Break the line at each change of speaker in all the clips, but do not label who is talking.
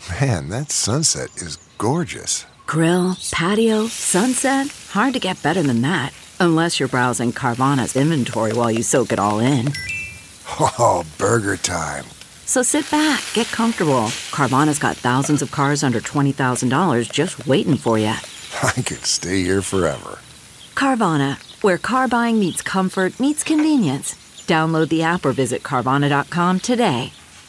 Man, that sunset is gorgeous.
Grill, patio, sunset. Hard to get better than that. Unless you're browsing Carvana's inventory while you soak it all in.
Oh, burger time.
So sit back, get comfortable. Carvana's got thousands of cars under $20,000 just waiting for you.
I could stay here forever.
Carvana, where car buying meets comfort meets convenience. Download the app or visit Carvana.com today.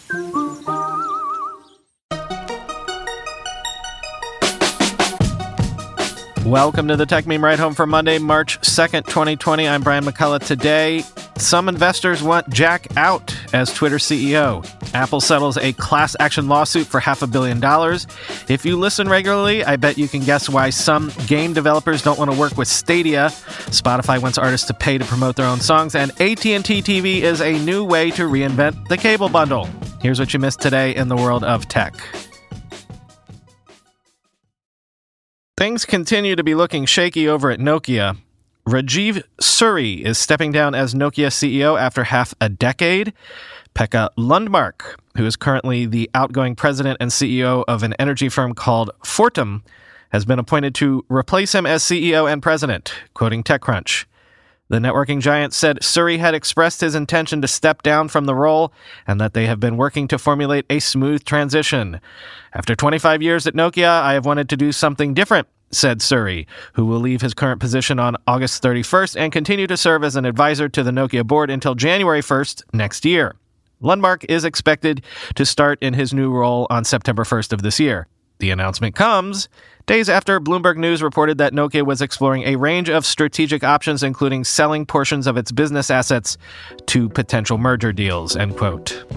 Welcome to the Tech Meme Ride Home for Monday, March 2nd, 2020. I'm Brian McCullough. Today, some investors want Jack out as Twitter CEO. Apple settles a class action lawsuit for $500 million. If you listen regularly, I bet you can guess why some game developers don't want to work with Stadia. Spotify wants artists to pay to promote their own songs. And AT&T TV is a new way to reinvent the cable bundle. Here's what you missed today in the world of tech. Things continue to be looking shaky over at Nokia. Rajeev Suri is stepping down as Nokia CEO after half a decade. Pekka Lundmark, who is currently the outgoing president and CEO of an energy firm called Fortum, has been appointed to replace him as CEO and president, quoting TechCrunch. The networking giant said Suri had expressed his intention to step down from the role and that they have been working to formulate a smooth transition. After 25 years at Nokia, I have wanted to do something different, said Suri, who will leave his current position on August 31st and continue to serve as an advisor to the Nokia board until January 1st next year. Lundmark is expected to start in his new role on September 1st of this year. The announcement comes days after Bloomberg News reported that Nokia was exploring a range of strategic options, including selling portions of its business assets to potential merger deals, end quote.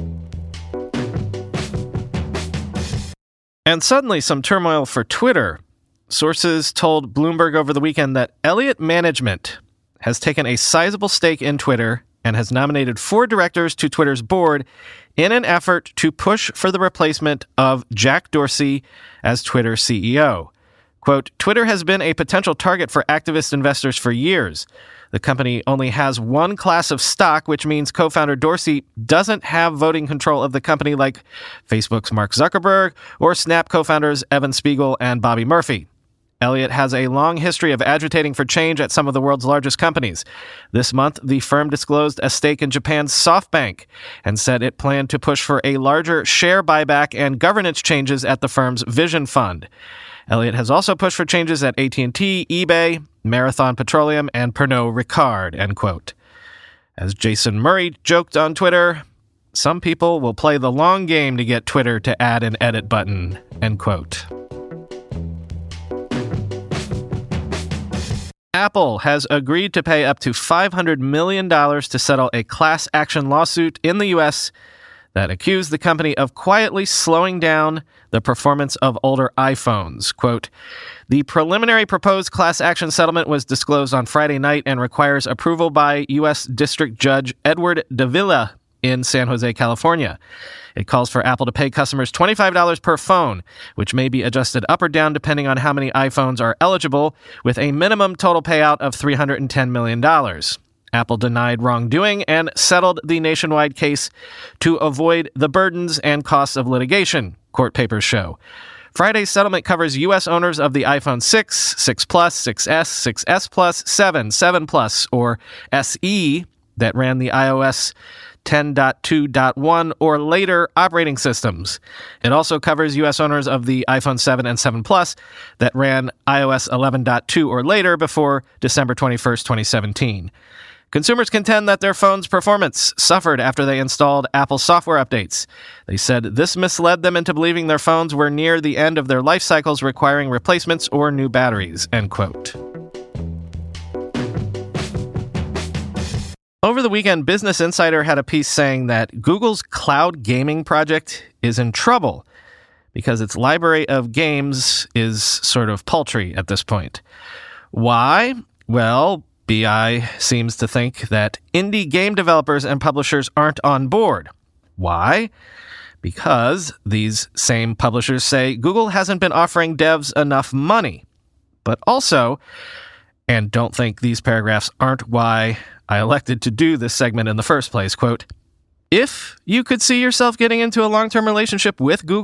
And suddenly some turmoil for Twitter. Sources told Bloomberg over the weekend that Elliott Management has taken a sizable stake in Twitter and has nominated 4 directors to Twitter's board in an effort to push for the replacement of Jack Dorsey as Twitter CEO. Quote, Twitter has been a potential target for activist investors for years. The company only has one class of stock, which means co-founder Dorsey doesn't have voting control of the company like Facebook's Mark Zuckerberg or Snap co-founders Evan Spiegel and Bobby Murphy. Elliott has a long history of agitating for change at some of the world's largest companies. This month, the firm disclosed a stake in Japan's SoftBank and said it planned to push for a larger share buyback and governance changes at the firm's Vision Fund. Elliott has also pushed for changes at AT&T, eBay, Marathon Petroleum, and Pernod Ricard, end quote. As Jason Murray joked on Twitter, some people will play the long game to get Twitter to add an edit button, end quote. Apple has agreed to pay up to $500 million to settle a class action lawsuit in the U.S. that accused the company of quietly slowing down the performance of older iPhones. Quote, the preliminary proposed class action settlement was disclosed on Friday night and requires approval by U.S. District Judge Edward Davila in San Jose, California. It calls for Apple to pay customers $25 per phone, which may be adjusted up or down depending on how many iPhones are eligible, with a minimum total payout of $310 million. Apple denied wrongdoing and settled the nationwide case to avoid the burdens and costs of litigation, court papers show. Friday's settlement covers U.S. owners of the iPhone 6, 6 Plus, 6S, 6S Plus, 7, 7 Plus, or SE that ran the iOS 10.2.1 or later operating systems. It also covers U.S. owners of the iPhone 7 and 7 Plus that ran iOS 11.2 or later before December 21st, 2017. Consumers contend that their phone's performance suffered after they installed Apple software updates. They said this misled them into believing their phones were near the end of their life cycles requiring replacements or new batteries, end quote. Over the weekend, Business Insider had a piece saying that Google's cloud gaming project is in trouble because its library of games is sort of paltry at this point. Why? Well, BI seems to think that indie game developers and publishers aren't on board. Why? Because these same publishers say Google hasn't been offering devs enough money. But also, and don't think these paragraphs aren't why I elected to do this segment in the first place, quote, if you could see yourself getting into a long-term relationship with Google,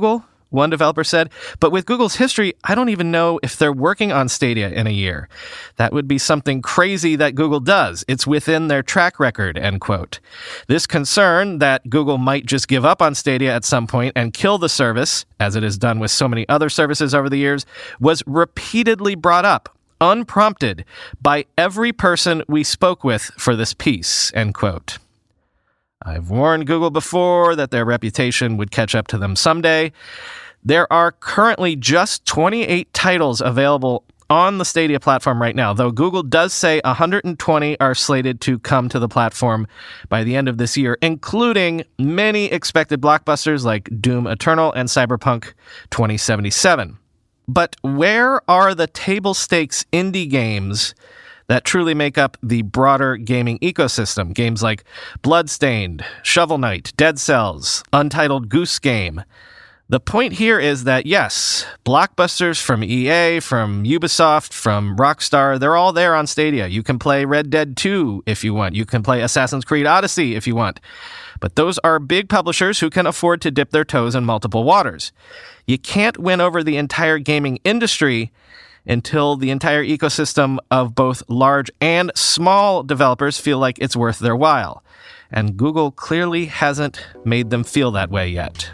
one developer said. But with Google's history, I don't even know if they're working on Stadia in a year. That would be something crazy that Google does. It's within their track record, end quote. This concern that Google might just give up on Stadia at some point and kill the service, as it has done with so many other services over the years, was repeatedly brought up, unprompted, by every person we spoke with for this piece, end quote. I've warned Google before that their reputation would catch up to them someday. There are currently just 28 titles available on the Stadia platform right now, though Google does say 120 are slated to come to the platform by the end of this year, including many expected blockbusters like Doom Eternal and Cyberpunk 2077. But where are the table stakes indie games that truly make up the broader gaming ecosystem? Games like Bloodstained, Shovel Knight, Dead Cells, Untitled Goose Game. The point here is that, yes, blockbusters from EA, from Ubisoft, from Rockstar, they're all there on Stadia. You can play Red Dead 2 if you want. You can play Assassin's Creed Odyssey if you want. But those are big publishers who can afford to dip their toes in multiple waters. You can't win over the entire gaming industry until the entire ecosystem of both large and small developers feel like it's worth their while. And Google clearly hasn't made them feel that way yet.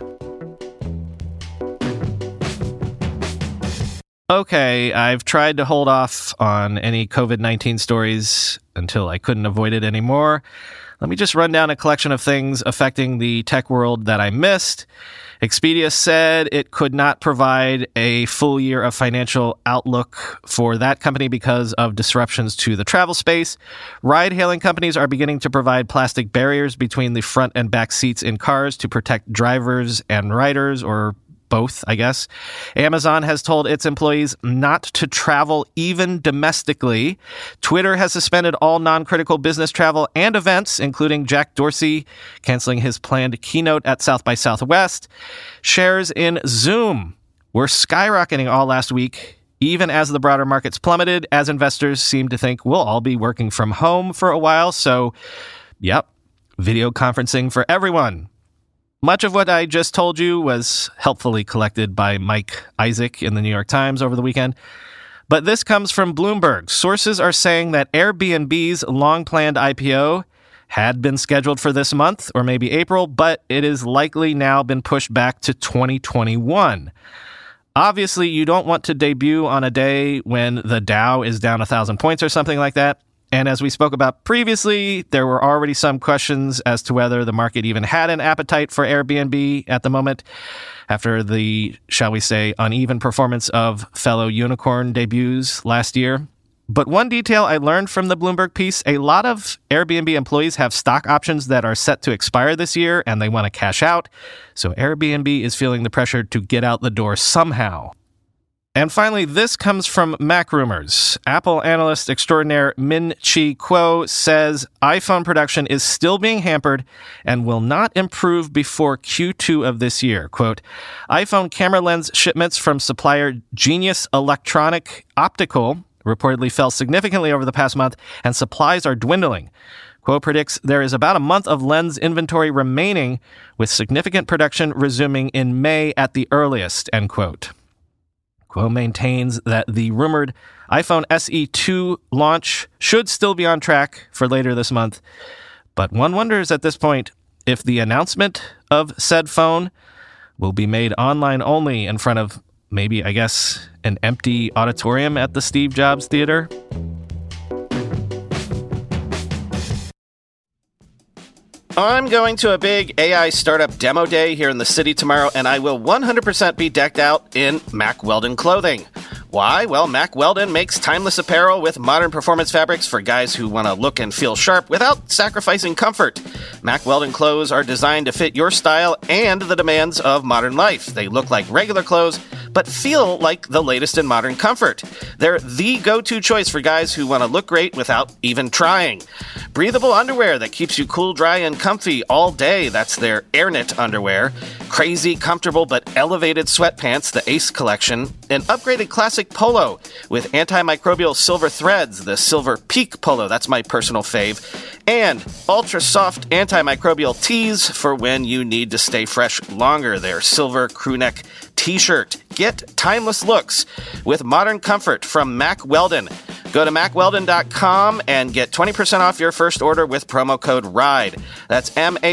Okay, I've tried to hold off on any COVID-19 stories until I couldn't avoid it anymore. Let me just run down a collection of things affecting the tech world that I missed. Expedia said it could not provide a full year of financial outlook for that company because of disruptions to the travel space. Ride-hailing companies are beginning to provide plastic barriers between the front and back seats in cars to protect drivers and riders, or both, I guess. Amazon has told its employees not to travel even domestically. Twitter has suspended all non-critical business travel and events, including Jack Dorsey canceling his planned keynote at South by Southwest. Shares in Zoom were skyrocketing all last week, even as the broader markets plummeted, as investors seem to think we'll all be working from home for a while. So, yep, video conferencing for everyone. Much of what I just told you was helpfully collected by Mike Isaac in the New York Times over the weekend. But this comes from Bloomberg. Sources are saying that Airbnb's long-planned IPO had been scheduled for this month, or maybe April, but it is likely now been pushed back to 2021. Obviously, you don't want to debut on a day when the Dow is down 1,000 points or something like that. And as we spoke about previously, there were already some questions as to whether the market even had an appetite for Airbnb at the moment after the, shall we say, uneven performance of fellow unicorn debuts last year. But one detail I learned from the Bloomberg piece, a lot of Airbnb employees have stock options that are set to expire this year and they want to cash out. So Airbnb is feeling the pressure to get out the door somehow. And finally, this comes from MacRumors. Apple analyst extraordinaire Min-Chi Kuo says iPhone production is still being hampered and will not improve before Q2 of this year. Quote, iPhone camera lens shipments from supplier Genius Electronic Optical reportedly fell significantly over the past month, and supplies are dwindling. Kuo predicts there is about a month of lens inventory remaining, with significant production resuming in May at the earliest, end quote. Kuo maintains that the rumored iPhone SE 2 launch should still be on track for later this month. But one wonders at this point if the announcement of said phone will be made online only in front of maybe, I guess, an empty auditorium at the Steve Jobs Theater. I'm going to a big AI startup demo day here in the city tomorrow, and I will 100% be decked out in Mack Weldon clothing. Why? Well, Mack Weldon makes timeless apparel with modern performance fabrics for guys who want to look and feel sharp without sacrificing comfort. Mack Weldon clothes are designed to fit your style and the demands of modern life. They look like regular clothes, but feel like the latest in modern comfort. They're the go-to choice for guys who want to look great without even trying. Breathable underwear that keeps you cool, dry, and comfy all day. That's their AirKnit underwear. Crazy, comfortable, but elevated sweatpants, the Ace collection. An upgraded classic polo with antimicrobial silver threads, the Silver Peak polo. That's my personal fave. And ultra soft antimicrobial tees for when you need to stay fresh longer. Their silver crewneck t-shirt. Get timeless looks with modern comfort from Mack Weldon. Go to MackWeldon.com and get 20% off your first order with promo code RIDE. That's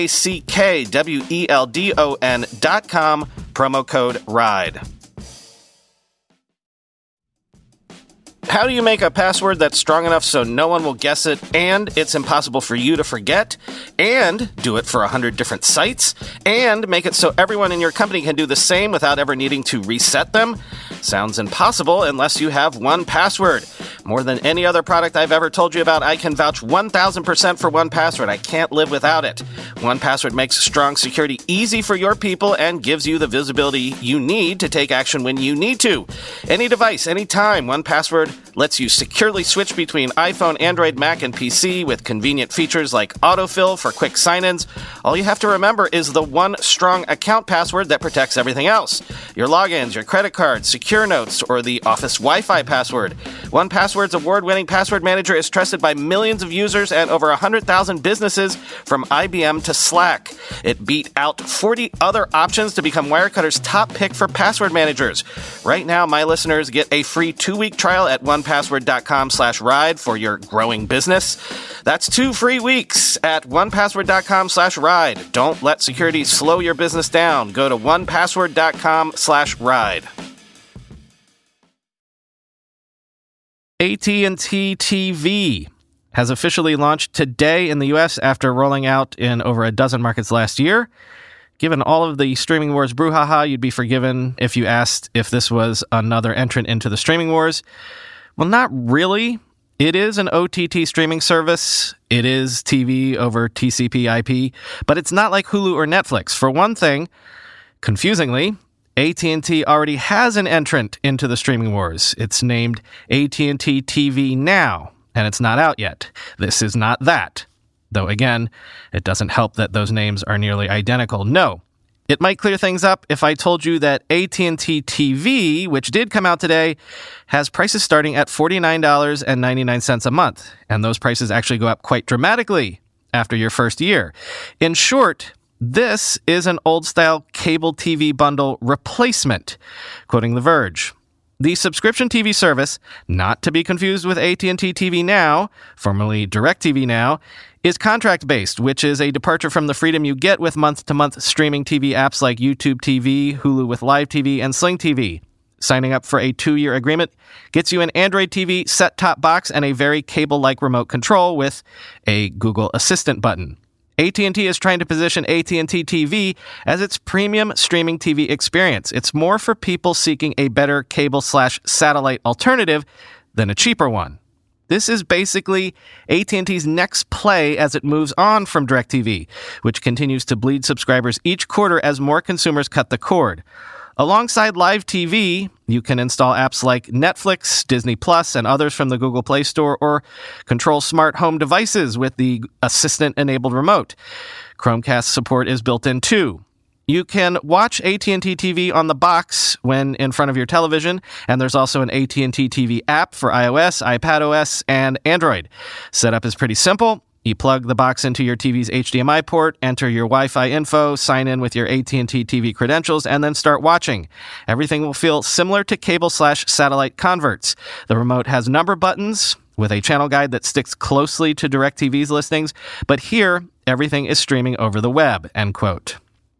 MackWeldon.com, promo code RIDE. How do you make a password that's strong enough so no one will guess it, and it's impossible for you to forget, and do it for 100 different sites, and make it so everyone in your company can do the same without ever needing to reset them? Sounds impossible unless you have 1Password. More than any other product I've ever told you about, I can vouch 1,000% for 1Password. I can't live without it. 1Password makes strong security easy for your people and gives you the visibility you need to take action when you need to. Any device, anytime, 1Password lets you securely switch between iPhone, Android, Mac, and PC with convenient features like autofill for quick sign-ins. All you have to remember is the one strong account password that protects everything else. Your logins, your credit cards, secure notes, or the Office Wi-Fi password. 1Password's award-winning password manager is trusted by millions of users and over 100,000 businesses from IBM to Slack. It beat out 40 other options to become Wirecutter's top pick for password managers. Right now, my listeners get a free 2-week trial at onepassword.com/ride for your growing business. That's 2 free weeks at onepassword.com/ride. Don't let security slow your business down. Go to onepassword.com/ride. AT&T TV has officially launched today in the U.S. after rolling out in over a dozen markets last year. Given all of the streaming wars brouhaha, you'd be forgiven if you asked if this was another entrant into the streaming wars. Well, not really. It is an OTT streaming service. It is TV over TCP/IP, but it's not like Hulu or Netflix. For one thing, confusingly, AT&T already has an entrant into the streaming wars. It's named AT&T TV Now, and it's not out yet. This is not that. Though again, it doesn't help that those names are nearly identical. No, it might clear things up if I told you that AT&T TV, which did come out today, has prices starting at $49.99 a month. And those prices actually go up quite dramatically after your first year. In short, this is an old-style cable TV bundle replacement, quoting The Verge. The subscription TV service, not to be confused with AT&T TV Now, formerly DirecTV Now, is contract-based, which is a departure from the freedom you get with month-to-month streaming TV apps like YouTube TV, Hulu with Live TV, and Sling TV. Signing up for a 2-year agreement gets you an Android TV set-top box and a very cable-like remote control with a Google Assistant button. AT&T is trying to position AT&T TV as its premium streaming TV experience. It's more for people seeking a better cable/satellite alternative than a cheaper one. This is basically AT&T's next play as it moves on from DirecTV, which continues to bleed subscribers each quarter as more consumers cut the cord. Alongside live TV, you can install apps like Netflix, Disney Plus, and others from the Google Play Store, or control smart home devices with the Assistant-enabled remote. Chromecast support is built in too. You can watch AT&T TV on the box when in front of your television, and there's also an AT&T TV app for iOS, iPadOS, and Android. Setup is pretty simple. You plug the box into your TV's HDMI port, enter your Wi-Fi info, sign in with your AT&T TV credentials, and then start watching. Everything will feel similar to cable/satellite converts. The remote has number buttons with a channel guide that sticks closely to DirecTV's listings, but here, everything is streaming over the web, end quote.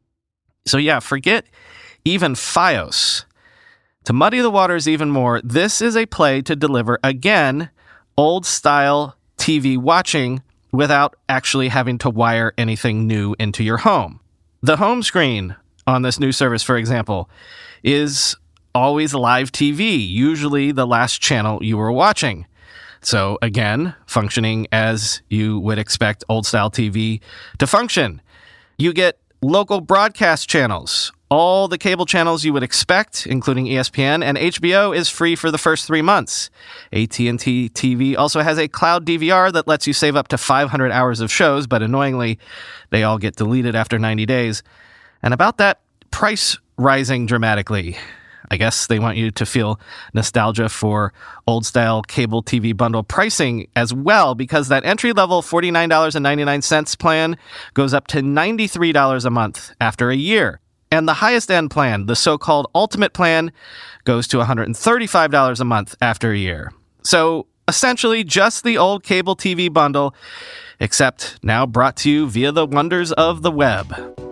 So yeah, forget even Fios. To muddy the waters even more, this is a play to deliver, again, old-style TV watching without actually having to wire anything new into your home. The home screen on this new service, for example, is always live TV, usually the last channel you were watching. So again, functioning as you would expect old-style TV to function. You get local broadcast channels, all the cable channels you would expect, including ESPN, and HBO is free for the first 3 months. AT&T TV also has a cloud DVR that lets you save up to 500 hours of shows, but annoyingly, they all get deleted after 90 days. And about that price rising dramatically, I guess they want you to feel nostalgia for old-style cable TV bundle pricing as well, because that entry-level $49.99 plan goes up to $93 a month after a year. And the highest-end plan, the so-called Ultimate plan, goes to $135 a month after a year. So essentially just the old cable TV bundle, except now brought to you via the wonders of the web.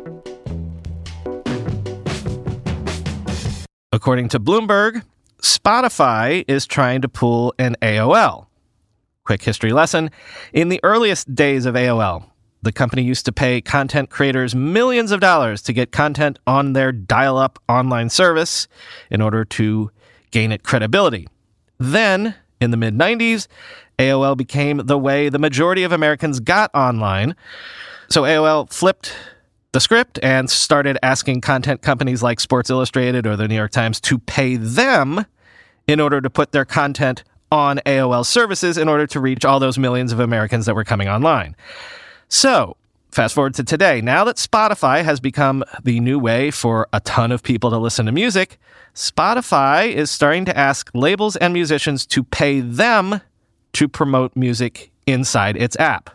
According to Bloomberg, Spotify is trying to pull an AOL. Quick history lesson. In the earliest days of AOL, the company used to pay content creators millions of dollars to get content on their dial-up online service in order to gain it credibility. Then, in the mid-90s, AOL became the way the majority of Americans got online. So AOL flipped the script and started asking content companies like Sports Illustrated or the New York Times to pay them in order to put their content on AOL services in order to reach all those millions of Americans that were coming online. So, fast forward to today. Now that Spotify has become the new way for a ton of people to listen to music, Spotify is starting to ask labels and musicians to pay them to promote music inside its app.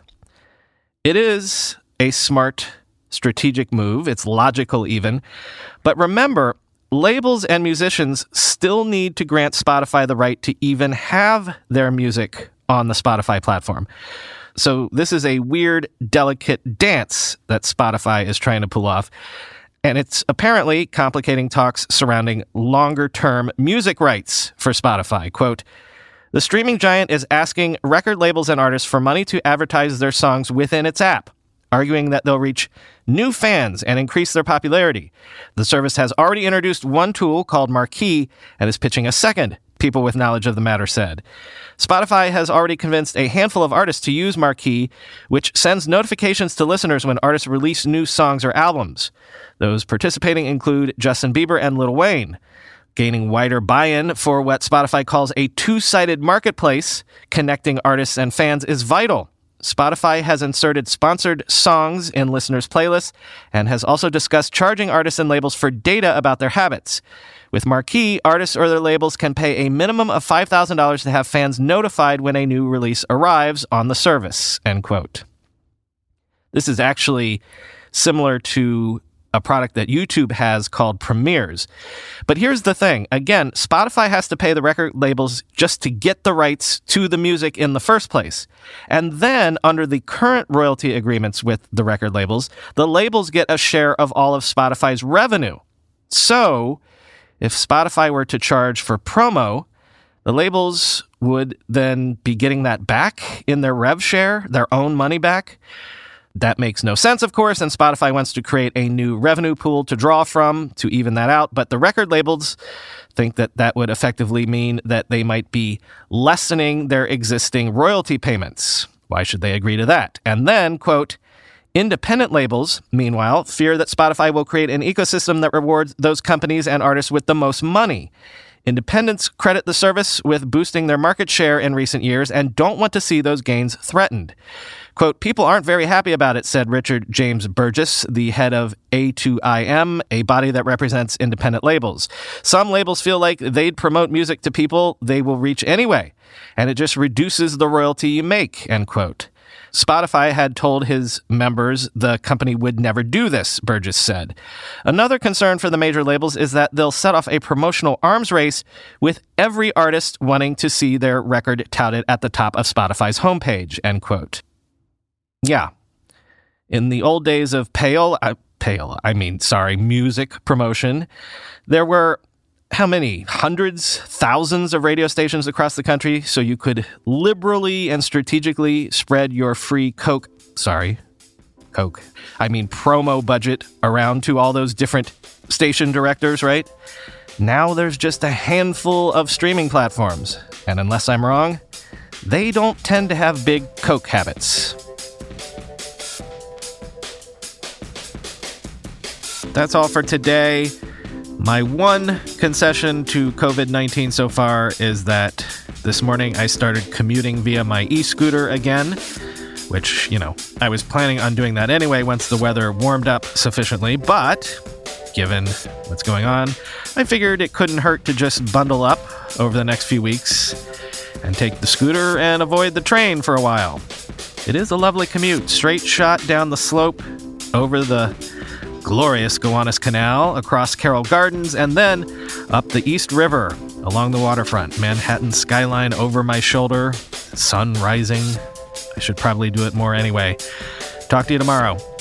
It is a smart, strategic move. It's logical even. But remember, labels and musicians still need to grant Spotify the right to even have their music on the Spotify platform. So this is a weird, delicate dance that Spotify is trying to pull off. And it's apparently complicating talks surrounding longer-term music rights for Spotify. Quote, "The streaming giant is asking record labels and artists for money to advertise their songs within its app, arguing that they'll reach new fans and increase their popularity. The service has already introduced one tool called Marquee and is pitching a second," people with knowledge of the matter said. Spotify has already convinced a handful of artists to use Marquee, which sends notifications to listeners when artists release new songs or albums. Those participating include Justin Bieber and Lil Wayne. Gaining wider buy-in for what Spotify calls a two-sided marketplace connecting artists and fans is vital. Spotify has inserted sponsored songs in listeners' playlists and has also discussed charging artists and labels for data about their habits. With Marquee, artists or their labels can pay a minimum of $5,000 to have fans notified when a new release arrives on the service, end quote. This is actually similar to a product that YouTube has called Premieres. But here's the thing. Again, Spotify has to pay the record labels just to get the rights to the music in the first place. And then, under the current royalty agreements with the record labels, the labels get a share of all of Spotify's revenue. So, if Spotify were to charge for promo, the labels would then be getting that back in their rev share, their own money back. That makes no sense, of course, and Spotify wants to create a new revenue pool to draw from to even that out, but the record labels think that that would effectively mean that they might be lessening their existing royalty payments. Why should they agree to that? And then, quote, "Independent labels, meanwhile, fear that Spotify will create an ecosystem that rewards those companies and artists with the most money. Independents credit the service with boosting their market share in recent years and don't want to see those gains threatened. Quote, "People aren't very happy about it," said Richard James Burgess, the head of A2IM, a body that represents independent labels. "Some labels feel like they'd promote music to people they will reach anyway, and it just reduces the royalty you make," end quote. Spotify had told his members the company would never do this, Burgess said. Another concern for the major labels is that they'll set off a promotional arms race with every artist wanting to see their record touted at the top of Spotify's homepage, end quote. Yeah. In the old days of music promotion, there were how many? Hundreds, thousands of radio stations across the country, so you could liberally and strategically spread your free promo budget around to all those different station directors, right? Now there's just a handful of streaming platforms, and unless I'm wrong, they don't tend to have big Coke habits. That's all for today. My one concession to COVID-19 so far is that this morning I started commuting via my e-scooter again, which, I was planning on doing that anyway once the weather warmed up sufficiently, but given what's going on, I figured it couldn't hurt to just bundle up over the next few weeks and take the scooter and avoid the train for a while. It is a lovely commute, straight shot down the slope, over the glorious Gowanus Canal, across Carroll Gardens, and then up the East River along the waterfront. Manhattan skyline over my shoulder, sun rising. I should probably do it more anyway. Talk to you tomorrow.